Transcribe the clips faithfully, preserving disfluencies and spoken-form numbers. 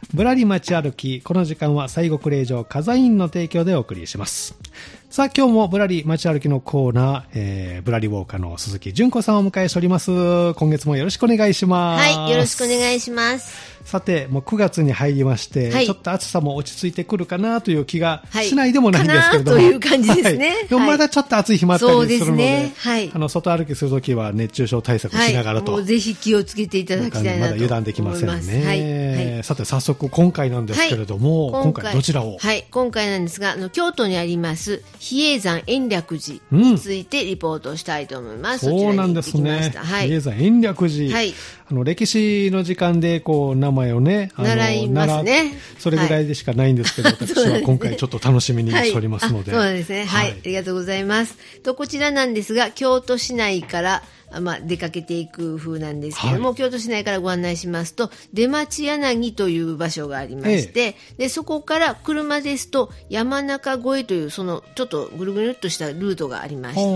ぶらり街歩き。この時間は西国霊場火山院の提供でお送りします。さあ今日もぶらり街歩きのコーナー、えー、ぶらりウォーカーの鈴木純子さんをお迎えしております。今月もよろしくお願いします。 はい、よろしくお願いします。 さてもうくがつに入りまして、はい、ちょっと暑さも落ち着いてくるかなという気がしないでもないんですけれども、 はい、かなという感じですね、はい、 でもまだちょっと暑い日もあったりするので、 そうですね、はい、 あの外歩きするときは熱中症対策しながらと、 はい、もうぜひ気をつけていただきたいなと思います。 まだ油断できませんね、 はいはい、 さて早速今回なんですけれども、はい、今, 今回どちらを、 はい、今回なんですがあの京都にあります比叡山延暦寺についてリポートしたいと思います、 うん、そうなんですね、はい、比叡山延暦寺、はい、あの歴史の時間でこう名前をねあの習いますね。 それぐらいでしかないんですけど、はい、私は今回ちょっと楽しみにしておりますので、 はい、そうですね、はい、はい、ありがとうございます。とこちらなんですが京都市内からまあ、出かけていく風なんですけども、はい、京都市内からご案内しますと出町柳という場所がありまして、ええ、でそこから車ですと山中越えというそのちょっとぐるぐるっとしたルートがありまして、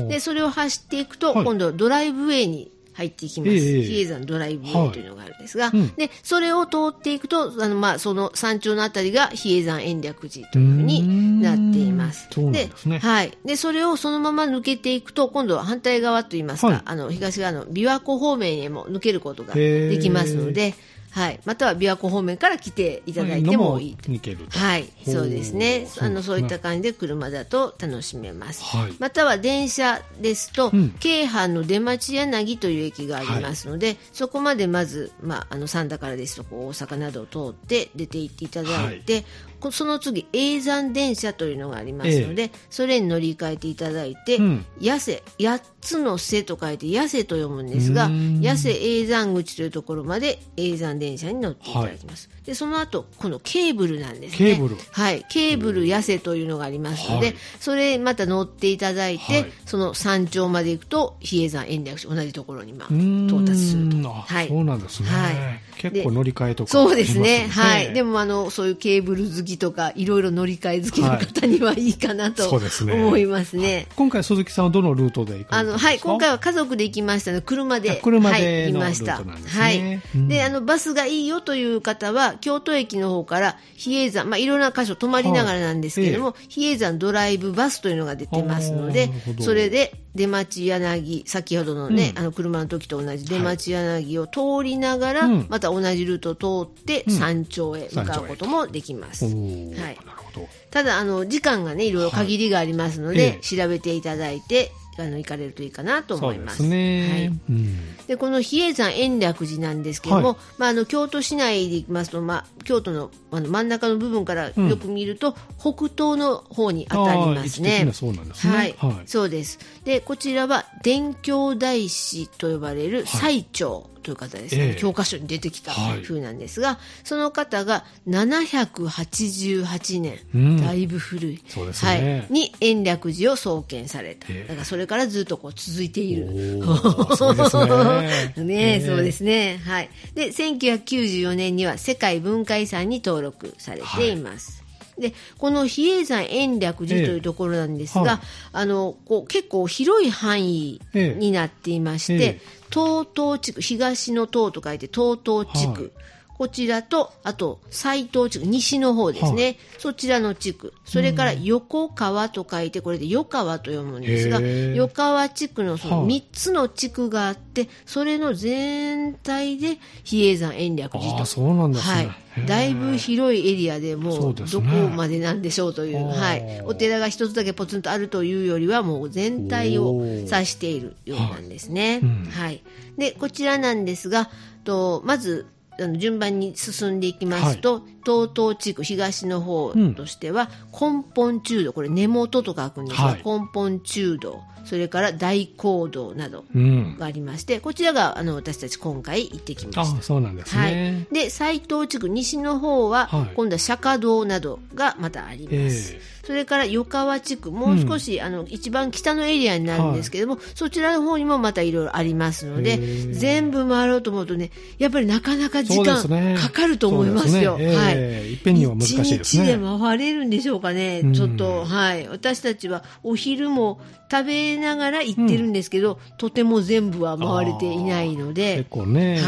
でそれを走っていくと、はい、今度ドライブウェイに入っていきます、えー、比叡山ドライブウェイというのがあるんですが、はい、うん、でそれを通っていくとあの、まあ、その山頂のあたりが比叡山延暦寺というふうになっています。 そうなんですね。 で、はい、でそれをそのまま抜けていくと今度は反対側といいますか、はい、あの東側の琵琶湖方面へも抜けることができますので、はい、または琵琶湖方面から来ていただいてもいいと。はい、そうですね。あのそういった感じで車だと楽しめます。はい、または電車ですと、うん、京阪の出町柳という駅がありますので、はい、そこまでまず、まあ、あの三田からですとこう大阪などを通って出て行っていただいて、はい、その次叡山電車というのがありますので、ええ、それに乗り換えていただいて、うん、八瀬八つの瀬と書いて八瀬と読むんですが、八瀬叡山口というところまで叡山電車に乗っていただきます。はい、でその後このケーブルなんですね。 ケーブル、 はい、ケーブル八瀬というのがありますので、はい、それまた乗っていただいて、はい、その山頂まで行くと比叡山延暦寺同じところにまあ到達すると。 はい、そうなんですね。はい、結構乗り換えとか、 ね、そうですね。はい、でもあのそういうケーブル好きとかいろいろ乗り換え好きの方にはいいかなと、はい、そうですね、思いますね。 今回鈴木さんはどのルートで行くんですか？あの、 はい、今回は家族で行きましたので車で、 車でのルートなんですね。はい、うん、であのバスがいいよという方は京都駅の方から比叡山、まあ、いろんな箇所泊まりながらなんですけれども、はい、比叡山ドライブバスというのが出てますので、それで出町柳先ほどのね、うん、あの車の時と同じ出町柳を通りながら、はい、また同じルートを通って山頂へ向かうこともできます。うん、はい、ただあの時間がねいろいろ限りがありますので、はい、調べていただいてあの行かれるといいかなと思います。 そうですね。はい、うん、でこの比叡山延暦寺なんですけども、はい、まあ、あの京都市内で行きますと、まあ、京都 の, あの真ん中の部分からよく見ると、うん、北東の方に当たりますね。 そうなんですね。 はい、はい、そうです。でこちらは伝教大師と呼ばれる最澄という方ですね、えー、教科書に出てきた風なんですが、はい、その方がななひゃくはちじゅうはちねん、うん、だいぶ古い、 そうですね、 はい、に延暦寺を創建された、えー、だからそれからずっとこう続いている。 そうですね。 ね、えー、そうですね、はい、でせんきゅうひゃくきゅうじゅうよねんには世界文化遺産に登録されています。はい、でこの比叡山延暦寺というところなんですが、えーはい、あのこう結構広い範囲になっていまして、えーえー東東地区、東の東と書いて東東地区、はい、こちらとあと西東地区、西の方ですね、はい、そちらの地区、それから横川と書いてこれで余川と読むんですが、余川地区のそのみっつの地区があって、はい、それの全体で比叡山延暦寺と。 あ、そうなんですね。はい、 だいぶ広いエリアでもうどこまでなんでしょうという、はい、お寺が一つだけポツンとあるというよりはもう全体を指しているようなんですね。はい、うん、はい、でこちらなんですがとまずあの順番に進んでいきますと、はい、東東地区東の方としては、うん、根本中道、これ根元と書くんですが、はい、根本中道、それから大講堂などがありまして、うん、こちらがあの私たち今回行ってきました。 あ、そうなんですね。はい、 で西東地区西の方は、はい、今度は釈迦堂などがまたあります。えーそれから余川地区、もう少し、うん、あの一番北のエリアになるんですけども、はい、そちらの方にもまたいろいろありますので、全部回ろうと思うとね、やっぱりなかなか時間かかると思いますよ。 そうですね、はい、えー、いっぺんには難しいですね。 一日で回れるんでしょうかね。うん、ちょっと、はい、私たちはお昼も食べながら行ってるんですけど、うん、とても全部は回れていないので、 結構ね、 はい、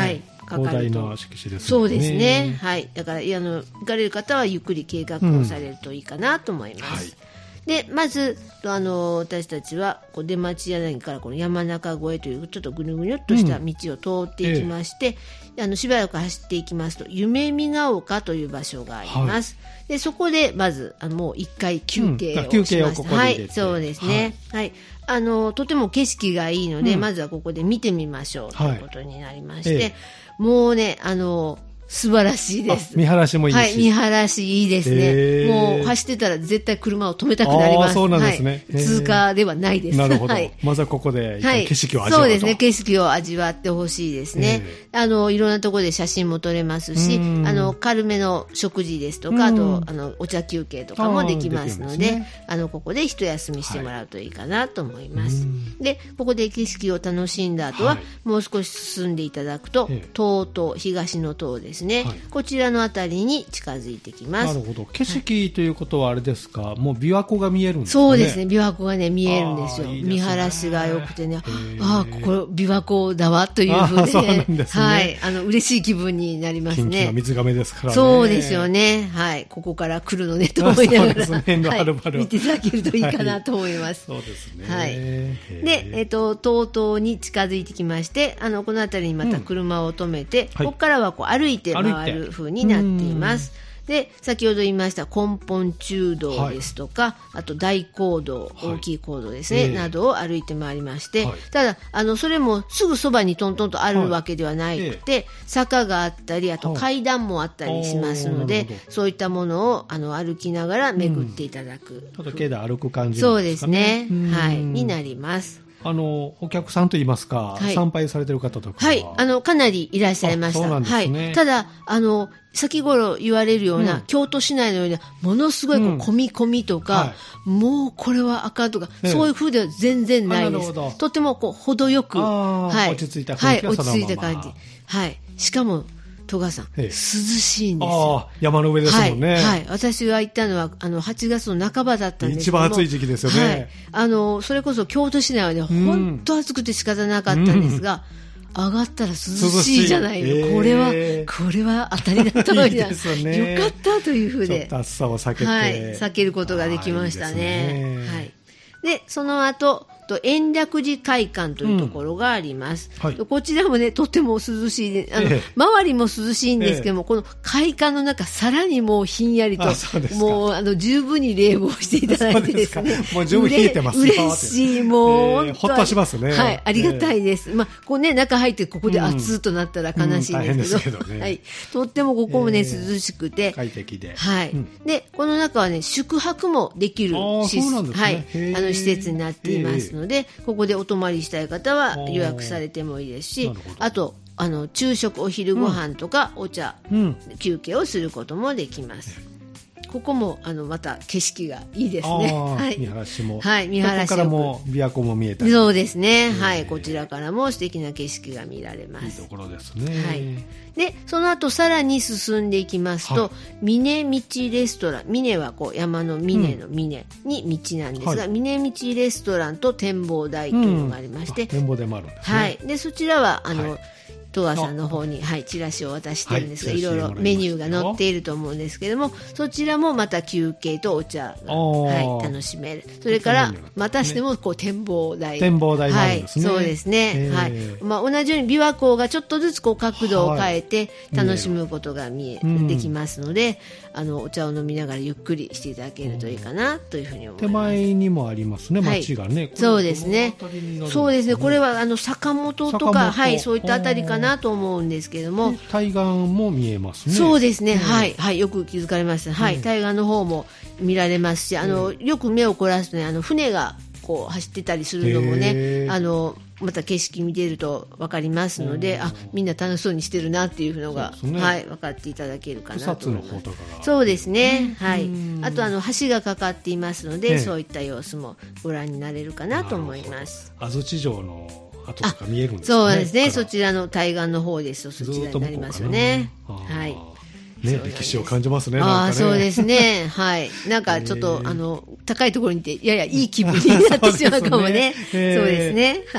かかると。 広大な敷地ですね。 そうですね。はい。だから、あの、行かれる方はゆっくり計画をされるといいかなと思います。うん、はい。で、まず、あの、私たちは、こう出町柳からこの山中越えという、ちょっとぐにゅぐにゅっとした道を通っていきまして、うんええ、あの、しばらく走っていきますと、夢見が丘という場所があります。はい、で、そこで、まず、あの、もう一回休憩をしました。うん、休憩をここで入れて。はい、そうですね。はい。はい、あの、とても景色がいいので、うん、まずはここで見てみましょうということになりまして、はいええ、もうね、あの、素晴らしいです。 見晴らしもいいし。 はい、見晴らしいいですね。もう走ってたら絶対車を止めたくなります。 そうなんですね。 はい、通過ではないです。 なるほど。 はい、 まずはここで景色を味わうと、 はい、そうですね。景色を味わってほしいですね。あの、いろんなところで写真も撮れますし、あの、軽めの食事ですとか、あと、あの、お茶休憩とかもできますので、あ, でね、あの、ここで一休みしてもらうといいかなと思います。はい、で、ここで景色を楽しんだ後は、はい、もう少し進んでいただくと、東と東の塔ですね。はい、こちらのあたりに近づいてきます。 なるほど。景色ということはあれですか、はい、もう琵琶湖が見えるんですかね。 そうですね。琵琶湖がね、見えるんですよ。いいですね、見晴らしが良くてね、ああ、ここ琵琶湖だわというふうで、 そうなんですね。 はい。あの、嬉しい気分になりますね。 キンキンの水がめですからね。 そうですよね。はい。ここから来るのねと思いながら、 そうですね、はい、見ていただけるといいかなと思います。 はい、そうですね。 はい。で、えっと、とうとうに近づいてきまして、あの、このあたりにまた車を止めて、うんはい、ここからはこう歩いて回るふうになっています。で、先ほど言いました根本中道ですとか、はい、あと大講堂、はい、大きい講堂ですね、えー、などを歩いて回りまして、はい、ただあのそれもすぐそばにトントンとあるわけではなくて、はい、坂があったり、あと階段もあったりしますので、はい、そういったものをあの歩きながら巡っていただく、うん、 ちょっと境内歩く感じなんですかね。そうですね、はい、になります。 あのお客さんといいますか、はい、参拝されてる方とかはい、あのかなりいらっしゃいました。そうなんですね。はい、ただあの先頃言われるような、うん、京都市内のようなものすごいこう、うん、込み込みとか、はい、もうこれはあかんとか、ええ、そういう風では全然ないです。とてもこう程よく、はい、 落ち着いた雰囲気はそのまま、 はい、落ち着いた感じ、はい、しかも戸川さん、ええ、涼しいんですよ。 あ、山の上ですもんね。 はい、はい、私が行ったのはあのはちがつの半ばだったんですけども、 一番暑い時期ですよね。はい、 あのそれこそ京都市内はね、本当暑くて仕方なかったんですが、うん、上がったら涼しいじゃないの、えー、これはこれは当たりだったのにな、いいですね、よかったというふうで、 ちょっと暑さを避けて、 はい、避けることができましたね。いいですね。はい、でその後延暦寺会館というところがあります、うんはい、こちらもねとても涼しい、あの、ええ、周りも涼しいんですけども、ええ、この会館の中さらにもうひんやりと、もうあの十分に冷房していただいてですね、 もう十分冷えてますよ。 嬉しい、もう、えー、 ほっとしますね。 はい、ありがたいです、えー、まあこうね、中入ってここで暑となったら悲しいんですけど、うんうんけどね、はい、とってもここもね、えー、涼しくて快適で、 はい、うん、でこの中はね宿泊もできる施設、ね、はい、あの施設になっていますので、ここでお泊まりしたい方は予約されてもいいですし、あとあの昼食お昼ご飯とかお茶、うん、休憩をすることもできます。ここもあのまた景色がいいですね。はい、 見晴らしも、 はい、見晴らしここからも琵琶湖も見えたり、 そうですね、はい、こちらからも素敵な景色が見られます。 いいところですね。 はい、でその後さらに進んでいきますと、はい、峰道レストラン、峰はこう山の峰の峰に道なんですが、うんはい、峰道レストランと展望台というのがありまして、うん、 展望台もあるんですね。 はい、でそちらはあの、はい、戸川さんの方に、はい、チラシを渡してるんですが、はい、いろいろメニューが載っていると思うんですけども、そちらもまた休憩とお茶が、はい、楽しめる。それからまたしてもこう展望台、 展望台もあるんですね。 はい、そうですね、はい、まあ、同じように琵琶湖がちょっとずつこう角度を変えて楽しむことが見え、はい、できますので、あのお茶を飲みながらゆっくりしていただけるといいかなというふうに思います。 手前にもありますね、町がね。 はい、そうですね。そうですね。これはあの坂本とか、はい、そういったあたりかなと思うんですけども、 対岸も見えますね。 そうですね、うん、はいはい、よく気づかれました。はい、うん、対岸の方も見られますし、あの、うん、よく目を凝らすとね、あの船がこう走ってたりするのもね、あのまた景色見てると分かりますので、あ、みんな楽しそうにしてるなっていうのが、ね、はい、分かっていただけるかなと思います。 草津の方とかが、 そうですね、はい、あとあの橋がかかっていますので、そういった様子もご覧になれるかなと思います。 安土城の跡とか見えるんですね。 そうですね、そちらの対岸の方ですとそちらになりますよね。はい。 ね、歴史を感じますね。 ああ、 なんかね、 そうですね。はい。なんかちょっと、えー、あの高いところにいてややいい気分になってしまうかもね。そうですね。はい。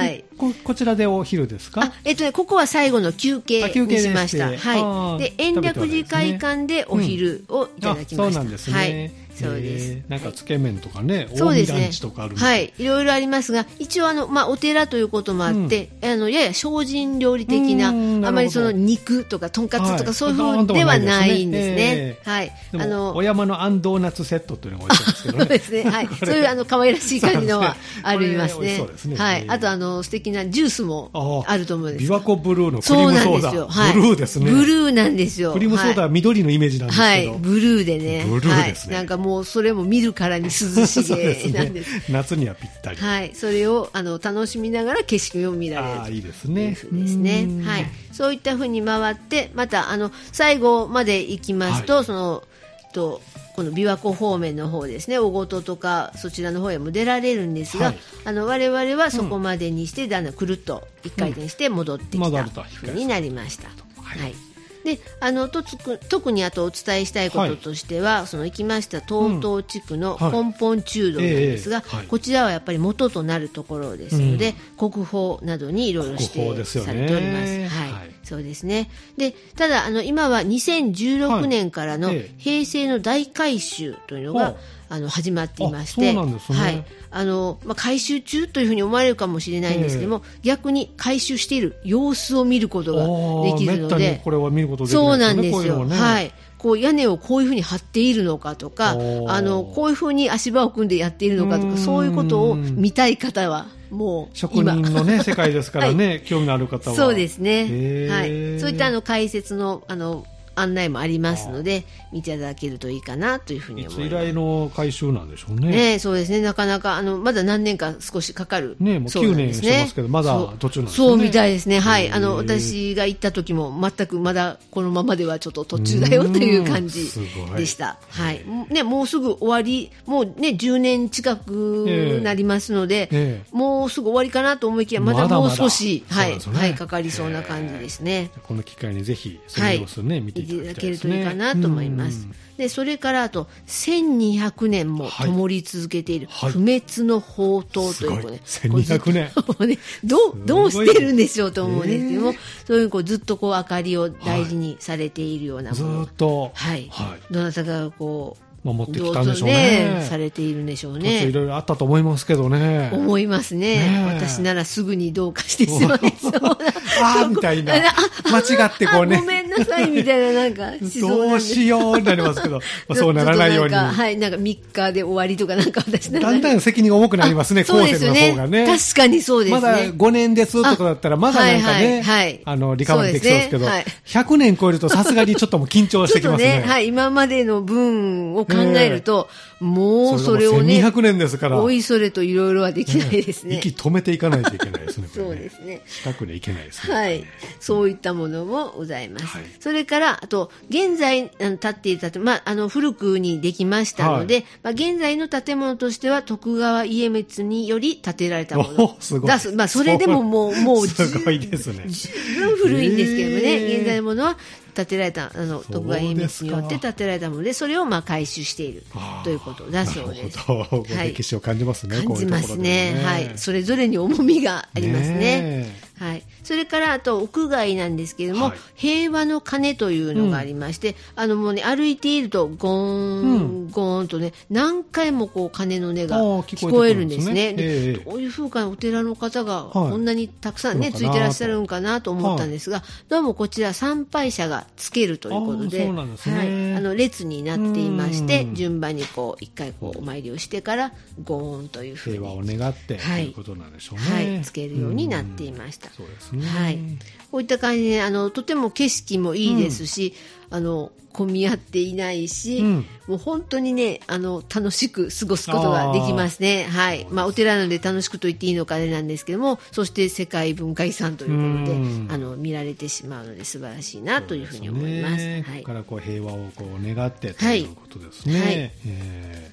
こ, こちらでお昼ですか？ あ、えっとね、ここは最後の休憩にしました。はい。で、延暦寺会館でお昼をいただきました。うん、 そうなんですね。はい。 そうです。 なんかつけ麺とかね、 そうですね、 近江ランチとかあるんで、 はい、いろいろありますが、一応あの、まあ、お寺ということもあって、うん、あのやや精進料理的な、あまりその肉とかとんかつとか、はい、そういう風ではないんですね。はい。 あのお山のあんドーナツセットというのが置いてますけどね。 そうですね。はい。そういうあの可愛らしい感じのはありますね。そうですね。はい。あとあの素敵なジュースもあると思うんです。 琵琶湖ブルーのクリームソーダ。そうなんですよ。はい。ブルーですね。 ブルーなんですよ。 クリームソーダは緑のイメージなんですけど。はい。 ブルーでね。 ブルーですね。 なんかもうそれも見るからに涼しげなんです。 夏にはぴったり。 はい。それをあの楽しみながら景色を見られる。 ああ、いいですね。 ですね。はい。そういった風に回ってまたあの最後まで行きますと、そのとこの琵琶湖方面の方ですね、小琴とかそちらの方へも出られるんですが、はい、あの我々はそこまでにして、うん、だんだんくるっと一回転して戻ってきたふうになりました。はい、はい。であのとつく特にあとお伝えしたいこととしては、はい、その行きました東東地区の根本中道なんですが、うんはいえーはい、こちらはやっぱり元となるところですので、うん、国宝などにいろいろ指定されております。はい、はい、そうですね。でただあの今はにせんじゅうろくねんからの平成の大改修というのが、はい、あの始まっていまして、 そうなんですね。はい、 あのまあ、改修中というふうに思われるかもしれないんですけども、えー、逆に改修している様子を見ることができるので、 これは見ることできるんですね。 そうなんですよ。こういうのね、はい。こう屋根をこういうふうに張っているのかとか、あのこういうふうに足場を組んでやっているのかとか、そういうことを見たい方はもう職人の、ね、世界ですからね、はい、興味のある方はそうですね、はい、そういったあの解説のあの案内もありますので見ていただけるといいかなというふうに思います。 いつ以来の改修なんでしょうね。 ね、そうですね。なかなかあのまだ何年か少しかかる。 ね、もうきゅうねんしてますけど、まだ途中なんですね。 そうみたいですね。はい。あの私が行った時も全くまだこのままではちょっと途中だよという感じでした。はい。ね、もうすぐ終わり、もうねじゅうねん近くなりますので、えー、もうすぐ終わりかなと思いきやまだもう少し、まだまだはい、ね、はい、かかりそうな感じですね。 えー、この機会にぜひその様子をね、はい、見ていただきたいですね。かなと思います。でそれからあとせんにひゃくねんも灯り続けている不滅の宝刀という、ね、はい、 せんにひゃくねん、 ね、どうどうしてるんでしょうと思うんですけども、えー、そういうこうずっとこう明かりを大事にされているようなもの、 はい、ずっと、 はいはい、どなたかこう守ってきたんでしょうね。 ねされているんでしょうね。 いろいろあったと思いますけどね。 思いますね。ね私ならすぐにどうかしてしまいそうな。 ああみたいな。間違ってこうね。 ごめんなさいみたいななんかしそうなんで。 どうしようになりますけど、まあ、そうならないように。 はい、なんかみっかで終わりとかなんか私なら。 だんだん責任が重くなりますね。後世の方がね。 確かにそうですね。 まだごねんですとかだったらまだなんかね、はいはい、あのリカバリーできそうですけど、はい、ひゃくねん超えるとさすがにちょっともう緊張してきますね。 ねはい、今までの分を考えると。ねもうそれをね、 せんにひゃくねんですから、 おいそれといろいろはできないですね。 息止めていかないといけないですね。 そうですね。 近くでいけないですね。 はい。そういったものもございます。はい、それから、あと、現在、あの、建っている建物、まあ、あの、古くにできましたので、はい、まあ、現在の建物としては、徳川家光により建てられたもの。 すごい。 だまあ、それでももう、もう、 すごいですね。 十分古いんですけどもね、現在のものは、建てられたあの徳川家光によって建てられたものでそれをまあ改修しているということだそうです。 はい、歴史を感じますね。 感じますね。はい、それぞれに重みがありますね。はい、それからあと屋外なんですけれども、はい、平和の鐘というのがありまして、うん、あのもうね歩いているとゴーン、うん、ゴーンとね何回もこう鐘の音が聞こえるんですね。でどういう風かお寺の方がこんなにたくさんね、はい、ついてらっしゃるんかなと思ったんですが、はい、どうもこちら参拝者がつけるということで、あ、ね、はい、あの列になっていまして順番にこう一回こうお参りをしてからゴーンというふうに平和を願ってということなんでしょうね。 はい、はい、つけるようになっていました。 そうですね。 はい、こういった感じであのとても景色もいいですし、うん、あの混み合っていないし、うん、もう本当にねあの楽しく過ごすことができますね。はい、まあ、お寺なので楽しくと言っていいのかあれなんですけども、そして世界文化遺産ということで、うん、あの見られてしまうので素晴らしいなというふうに思います。 はい、ここからこう平和をこう願ってということですね。はいはい、えー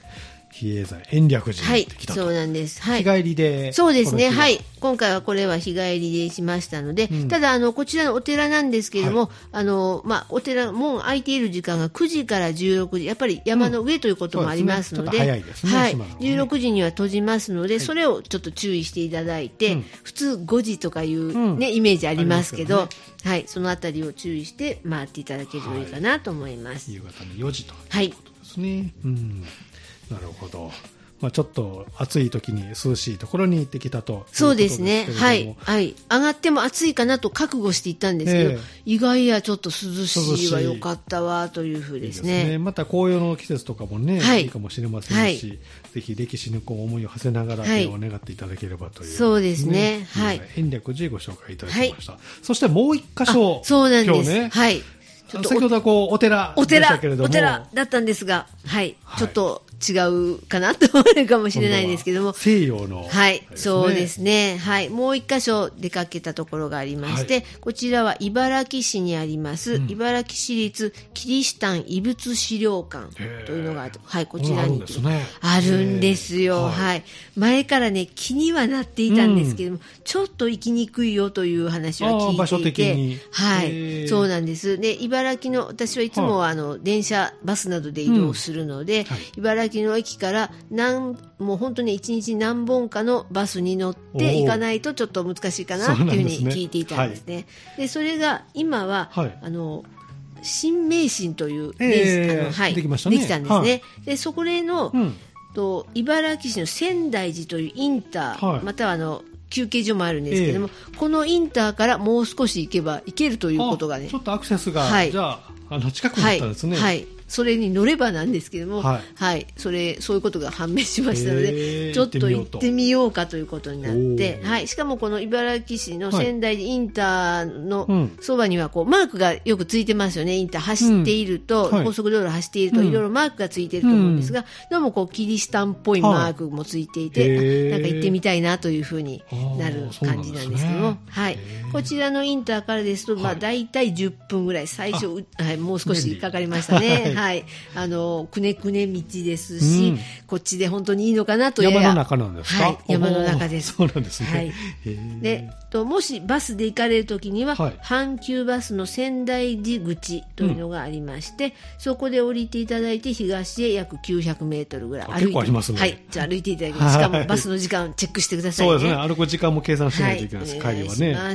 比叡山延暦寺に行ってきたと、 はい、そうなんです。はい、 日帰りで。 そうですね。はい。今回はこれは日帰りでしましたので、うん、ただ、あの、こちらのお寺なんですけれども、はい、あの、まあ、お寺、門開いている時間がくじからじゅうろくじ、やっぱり山の上ということもありますので、うん、 そうですね、ちょっと早いですね。 はい。ね、じゅうろくじには閉じますので、はい、それをちょっと注意していただいて、うん、普通ごじとかいうね、うん、イメージありますけど、ね、はい。そのあたりを注意して回っていただけるといいかなと思います。 はい、夕方のよじということですね。はい、うん。なるほど。まあ、ちょっと暑い時に涼しいところに行ってきたと。 そうですね。はい。はい。上がっても暑いかなと覚悟していったんですけど、えー、意外やちょっと涼しいは良かったわというふうですね。いいですね。 また紅葉の季節とかもね、はい、いいかもしれませんし、はい、ぜひ歴史にこう思いを馳せながら手を願っていただければという、ね。 そうですね。はい。 延暦寺ご紹介いただきました。はい、そしてもう一箇所。 そうなんです。 今日ね。 はい。 ちょっと先ほどはこうお寺でしたけれども。 お寺、お寺だったんですが、はい。はい、ちょっと、違うかなと思うかもしれないですけども、 西洋の、ね、 はい、そうですね、はい、もう一箇所出かけたところがありまして、はい、こちらは茨城市にあります、うん、茨城市立キリシタン遺物資料館というのが、はい、こちらにあるんですよ、はいはい、前からね気にはなっていたんですけども、うん、ちょっと行きにくいよという話は聞いていて、 場所的に、 はい、そうなんです。で、茨城の私はいつも、はい、あの電車バスなどで移動するので、うん、はい、茨城の駅から何もう本当にいちにち何本かのバスに乗って行かないとちょっと難しいかなっていうふうに聞いていたんですね。で、それが今は、はい、あの新名神という、 えーあのはい、 できましたね、 できたんですね。はい、で、そこでの、うん、と茨城市の仙台寺というインター、はい、またはあの休憩所もあるんですけども、えー、このインターからもう少し行けば行けるということがね、 ちょっとアクセスが、はい、じゃあ、あの近くになったんですね。 はい、はい、それに乗ればなんですけども、はい、はい、それそういうことが判明しましたので、ちょっと行ってみようかということになって、はい、しかもこの茨城市の仙台インターのそばにはこうマークがよくついてますよね。インター走っていると、うん、はい、高速道路走っているといろいろマークがついていると思うんですが、うん、どうもこうキリシタンっぽいマークもついていて、はい、なんか行ってみたいなというふうになる感じなんですけども、はい、こちらのインターからですと、まあ、大体じゅっぷんぐらい、最初、はい、もう少しかかりましたね。はい、あのくねくね道ですし、うん、こっちで本当にいいのかなと。 山の中なんですか？ はい、山の中です。 そうなんですね。 はい、でともしバスで行かれるときには、はい、阪急バスの仙台寺口というのがありまして、うん、そこで降りていただいて東へ約きゅうひゃくメートルぐらい歩いて、 結構ありますね。 はい、じゃあ歩いていただきます。しかもバスの時間チェックしてくださいね。 そうですね。歩く時間も計算しないといけないです。はい、帰りはね。 はい、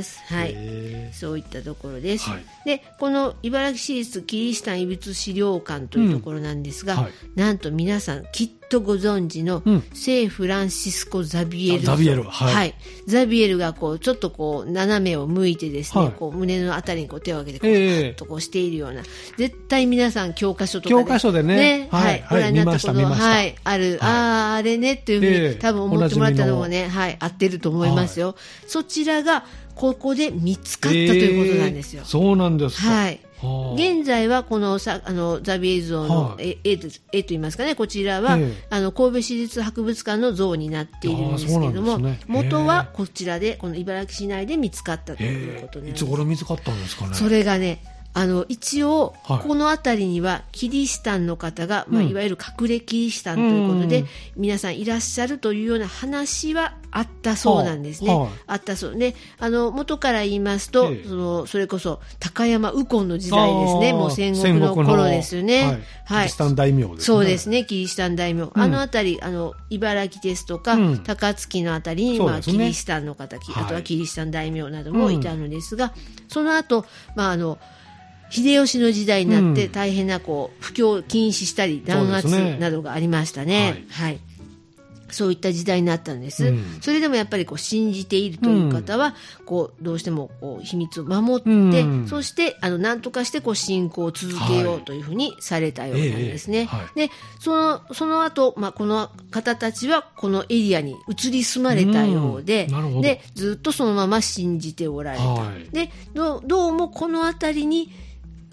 そういったところです。はい、でこの茨城市立キリシタン遺物資料館というところなんですが、うん、はい、なんと皆さんきっとご存知の聖フランシスコ・ザビエル、 ザビエル、はいはい、ザビエルがこうちょっとこう斜めを向いてですね、はい、こう胸のあたりにこう手を挙げてこう、えー、っとこうしているような、絶対皆さん教科書とかで、 教科書でね、 ね、はい、ご覧になったこと、はい、ある、はい、あああれねっていうふうに、えー、多分思ってもらったのもね、はい、合ってると思いますよ。はい、そちらがここで見つかったということなんですよ。 えー、そうなんですか。 はい。現在はこのさあのザビエル像の絵、絵と言いますかね、こちらは、えー、あの神戸市立博物館の像になっているんですけれども、ね、元はこちらでこの茨城市内で見つかったということなんです。 いつ頃見つかったんですかね。 それがね、あの一応、はい、この辺りにはキリシタンの方が、まあ、いわゆる隠れキリシタンということで、うん、皆さんいらっしゃるというような話はあったそうなんですね。はあはあ、あったそうで、あの元から言いますと、ええ、そのそれこそ高山右近の時代ですね。もう戦国の頃ですよね。はい、 はい、キリシタン大名ですね。 そうですね、キリシタン大名、うん、あの辺り、あの茨城ですとか、うん、高槻の辺りに、まあ、キリシタンの方、はい、あとはキリシタン大名などもいたのですが、うん、その後、まああの秀吉の時代になって大変なこう布教を禁止したり弾圧などがありましたね。はい、はい、そういった時代になったんです。うん、それでもやっぱりこう信じているという方は、うん、こうどうしてもこう秘密を守って、うん、そしてあの何とかしてこう信仰を続けようというふうにされたようなんですね。はい、えーはい、でそのその後、まあ、この方たちはこのエリアに移り住まれたようで、うん、でずっとそのまま信じておられた。はい、で ど, どうもこの辺りに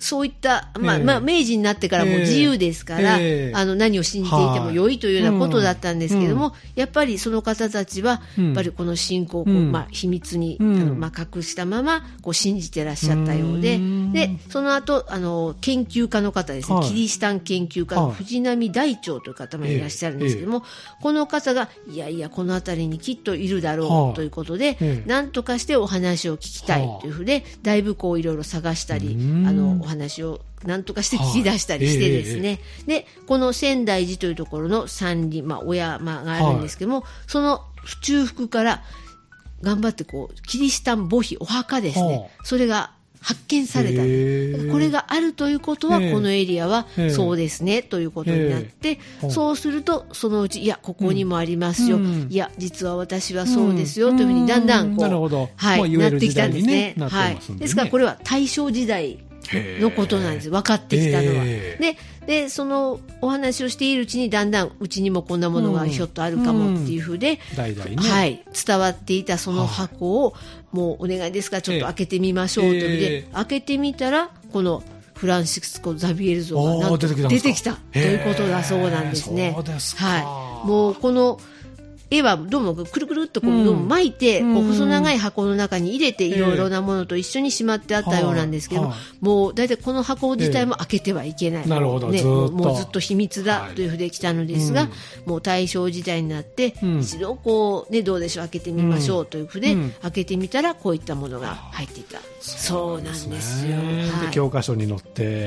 そういった、まあ、えー、まあ、明治になってからも自由ですから、えー、あの、何を信じていても良いというようなことだったんですけども、うん、やっぱりその方たちは、やっぱりこの信仰をこう、うん、まあ、秘密に、うん、あのまあ、隠したまま、こう、信じてらっしゃったようで、うん、で、その後、あの、研究家の方ですね、はい、キリシタン研究家の藤波大長という方もいらっしゃるんですけども、えーえー、この方が、いやいや、この辺りにきっといるだろうということで、えー、なんとかしてお話を聞きたいというふうで、だいぶこう、いろいろ探したり、あの、お話をなんとかして聞き出したりしてですね、はいえー、でこの仙台寺というところの山林、まあ、お山があるんですけども、はい、その中腹から頑張ってこうキリシタン墓碑お墓ですね、はあ、それが発見された、えー、これがあるということは、えー、このエリアはそうですね、えー、ということになって、えー、そうするとそのうちいやここにもありますよ、うん、いや実は私はそうですよ、うん、というふうにだんだんこう、うんはい、なってきたんですね、ねはい、ですからこれは大正時代のことなんです。分かってきたのは。で、で、そのお話をしているうちにだんだんうちにもこんなものがひょっとあるかもっていうふうで、うんうんね、はい、伝わっていたその箱をもうお願いですからちょっと開けてみましょうというので、開けてみたらこのフランシスコ・ザビエル像がなんと出てきたということだそうなんですね。 そうですか。 はい。もうこの絵はどうもくるくるっとこう、うん、どうも巻いて、こう細長い箱の中に入れていろいろなものと一緒にしまってあったようなんですけど、えーはい、もう大体この箱自体も開けてはいけない、えー、 なるほど、 ね、 ずっともうずっと秘密だというふうで来たのですが、はいうん、もう大正時代になって、うん、一度こう、ね、どうでしょう開けてみましょうというふうで、うん、開けてみたらこういったものが入っていた、うん、そうなんですよ、 はい、で教科書に載って、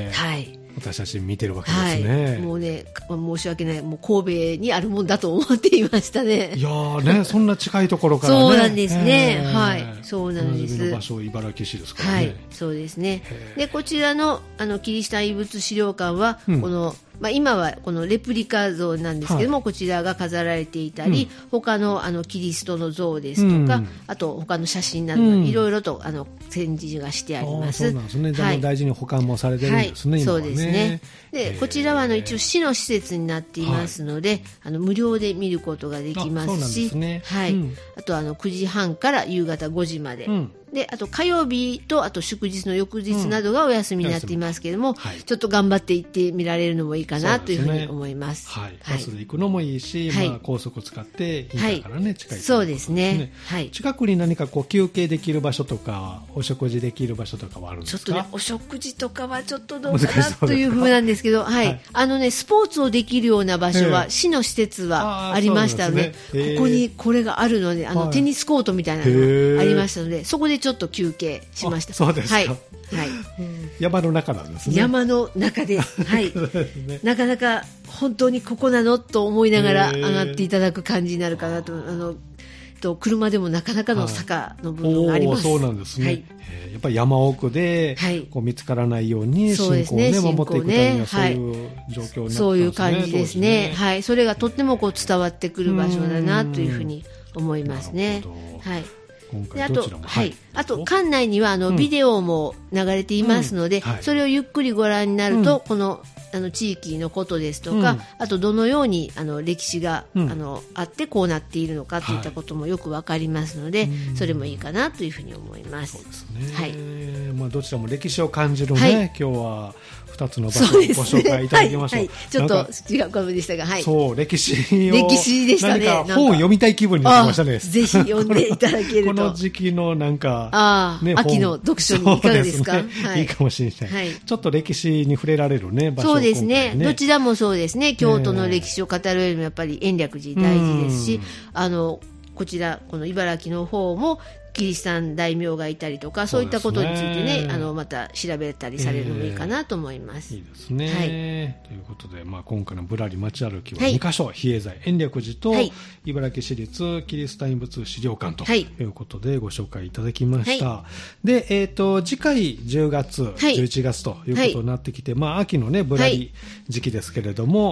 はい私たち見てるわけですね、 はい、もうね申し訳ないもう神戸にあるもんだと思っていましたねいやーねそんな近いところからねそうなんですね、えー、はいそうなんです。 おなじみの場所茨城市ですからねはいそうですねでこちらのあのキリシタン遺物資料館は、うん、このまあ、今はこのレプリカ像なんですけども、はい、こちらが飾られていたり、うん、他のあのキリストの像ですとか、うん、あと他の写真などいろいろとあの展示がしてあります。 そうなんですね。はい、大事に保管もされてるんですね。はい、 そうですね。でこちらはあの一応市の施設になっていますので、はい、あの無料で見ることができますし、あ、ねはいうん、あとあのくじはんから夕方ごじまで。うんであと火曜日とあと祝日の翌日などがお休みになっていますけれども、うんはい、ちょっと頑張って行ってみられるのもいいかなというふうに思います。 はい、バスで行くのもいいし、はいまあ、高速使っていいからね、はい、近い、ね、 そうですね、はい、 近くに何かこう休憩できる場所とかお食事できる場所とかはあるんですか？ ちょっとねお食事とかはちょっとどうかなというふうなんですけど、はいはい、あのねスポーツをできるような場所は、えー、市の施設はありましたので、ねえー、ここにこれがあるのであの、はい、テニスコートみたいなのがありましたので、そこでちょっと休憩しました。 そうですか、 はいはい、 山の中なんですね。 山の中で、はい、ね、なかなか本当にここなのと思いながら上がっていただく感じになるかなと。あのと車でもなかなかの坂の部分があります。 そうなんですね、はい、えー、やっぱり山奥でこう見つからないように信仰を、ねね、守っていくためにはそういう状況になってますね。 そういう感じですね、はい、それがとってもこう伝わってくる場所だなというふうに思いますね。はいであと、はい、あと館内にはあの、うん、ビデオも流れていますので、うんはい、それをゆっくりご覧になると、うん、このあの地域のことですとか、うん、あとどのようにあの歴史が、うん、あのあってこうなっているのかといったこともよくわかりますので、はい、それもいいかなというふうに思います。 そうですね、はいまあ、どちらも歴史を感じるね、はい、今日はふたつの場所をご紹介いただきましょう。はいはい、 ちょっと違うかもでしたが、はい、 そう歴史を歴史でしたね。 何か本を読みたい気分になりましたね。 ぜひ読んでいただけるとこの時期のなんか、 あ、ね、秋の読書にいかがですか？ ねはい、いいかもしれない、はい、ちょっと歴史に触れられる、ね、場所をそうですね、どちらもそうですね。京都の歴史を語るよりもやっぱり延暦寺大事ですし、あのこちらこの茨城の方もキリシタン大名がいたりとかそういったことについてね、あのまた調べたりされるのもいいかなと思います。 えー、いいですね、はい、ということで、まあ、今回のぶらり街歩きはにか所、はい、比叡山延暦寺と、はい、茨城市立キリスタン遺物資料館ということでご紹介いただきました。はい、で、えーと、次回じゅうがつ、はい、じゅういちがつということになってきて、まあ、秋のねぶらり時期ですけれども、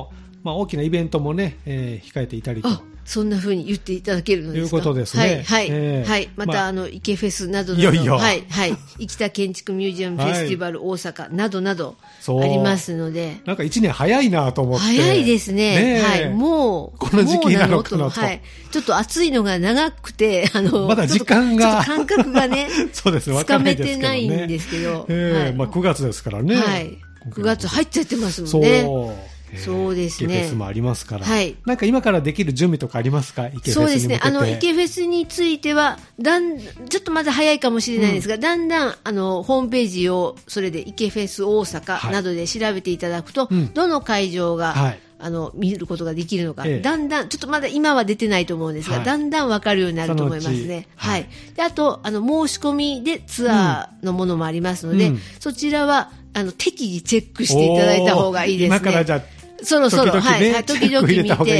まあ、大きなイベントもね、えー、控えていたりと。 そんな風に言っていただけるのですか。 ということですね。 はい、はい、 えー、 はい。また、まあ、あの、池フェスなどなど、 いよいよはい、はい。生田建築ミュージアムフェスティバル大阪などなど、ありますので。 なんか一年早いなと思って。 早いですね。ね、はい。もう、 この時期なのかなと。 はい。ちょっと暑いのが長くて、あの、 まだ時間が。 感覚がね、 そうですね、 つかめてないんですけど。 えー、はい、まあくがつですからね。 はい。くがつ入っちゃってますもんね。 そう。 そうですね。 池フェスもありますから。 はい。 なんか今からできる準備とかありますか？池フェスに向けて。 そうですね。あの、池フェスについては、だん、ちょっとまだ早いかもしれないですが、うん、だんだん、あの、ホームページを、それで池フェス大阪などで調べていただくと、はい、どの会場が、はい、あの、見ることができるのか、ええ、だんだん、ちょっとまだ今は出てないと思うんですが、はい、だんだんわかるようになると思いますね。はい。はい、で、あと、あの、申し込みでツアーのものもありますので、うん、そちらは、あの、適宜チェックしていただいた方がいいですね。 今からじゃあそろそろ、 時々ね、 はい、時々見て、 はい。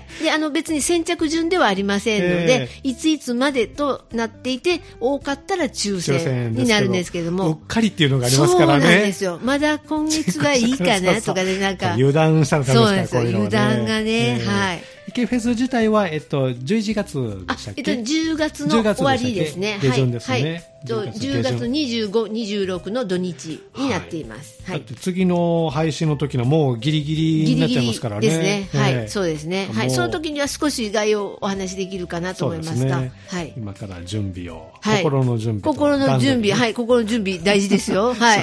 で、あの別に先着順ではありませんので、えー、いついつまでとなっていて、多かったら抽選になるんですけれども。 うっかりっていうのがありますからね。 そうなんですよ。まだ今月はいいかなとかでなんか。 油断したのかもしれない。 そうですよ、油断がね、えー、はい。 池フェス自体は、えっと、じゅういちがつでしたっけ？ えっと、じゅうがつの終わりですね。 下旬ですね。 はいじゅうがつにじゅうご、にじゅうろくの土日になっています。 はい。だって次の配信の時のもうギリギリになっちゃいますからね。 ギリギリですね。はい。そうですね。はい。その時には少し概要をお話しできるかなと思いますが。はい。 今から準備を。心の準備。 心の準備。はい。心の準備大事ですよ。はい。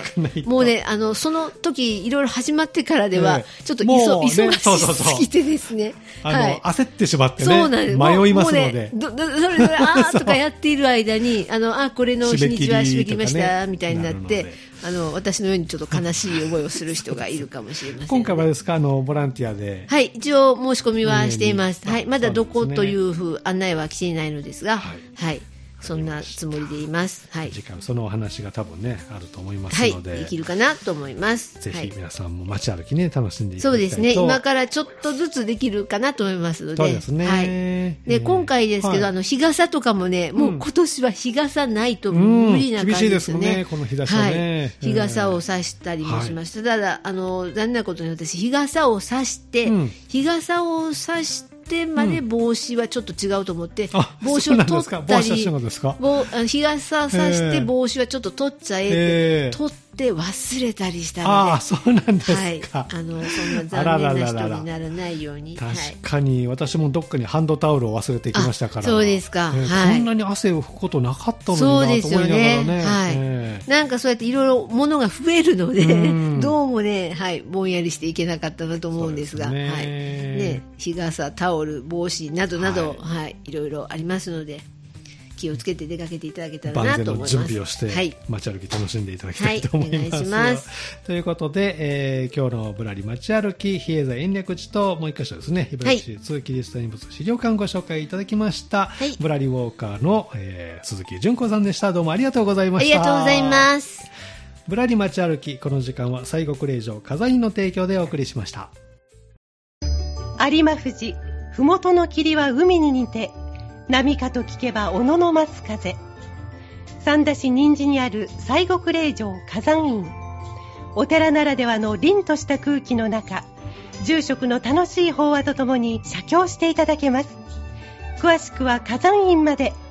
もうね、あの、その時いろいろ始まってからでは、ちょっと忙しすぎてですね。 あの、焦ってしまってね。そうなんです。迷いますので。 ど、ど、それぞれ、あーとかやっている間に、あの、あ、これの日にちは締め切りました、みたいになって、あの、私のようにちょっと悲しい思いをする人がいるかもしれません、ね。 今回はですか、あの、ボランティアで。 はい、一応申し込みはしています。はい、まだどこというふう案内は来ていないのですが、はい。はいそんなつもりでいます。はい。 次回そのお話が多分ねあると思いますので、 はい、できるかなと思います。 ぜひ皆さんも街歩きね楽しんでいただきたいと。 そうですね。今からちょっとずつできるかなと思いますので。 そうですね。 はい。で今回ですけど、はい、あの日傘とかもね、もう今年は日傘ないと無理な感じですね。 うん、厳しいですねこの日差しはね。 はい。日傘を差したりもしました。はい、ただあの残念なことに私日傘を差して、うん、日傘を差してまで帽子はちょっと違うと思って、うん、帽子を取ったり、日傘さして帽子はちょっと取っちゃえって、えー、取って忘れたりしたので、 ああそうなんですか。はい、 あのそんな残念な人にならないように。 確かに私もどっかにハンドタオルを忘れていきましたから。 そうですか。 えーはい、こんなに汗を拭くことなかったのになと思いながらね。そうですよね。 はい。えー、なんかそうやっていろいろ物が増えるので、どうもね、はい、ぼんやりしていけなかったなと思うんですが、ね、はい、ね、日傘、タオル、帽子などなど、はい、はい、いろいろありますので。気をつけて出かけていただけたらなと思います。 万全の準備をして、はい、街歩き楽しんでいただきたいと思います。はい、お願いします。ということで、えー、今日のぶらり街歩き、比叡山延暦寺ともう一箇所ですね、茨城市立キリスト院仏資料館ご紹介いただきました。はい、ぶらりウォーカーの、えー、鈴木純子さんでした。どうもありがとうございました。 ありがとうございます。 ぶらり街歩き、この時間は西国霊場火山院の提供でお送りしました。 有馬富士、ふもとの霧は海に似て、波かと聞けば小野の松風。三田市人参にある西国霊場火山院。お寺ならではの凛とした空気の中、住職の楽しい法話とともに写経していただけます。詳しくは火山院まで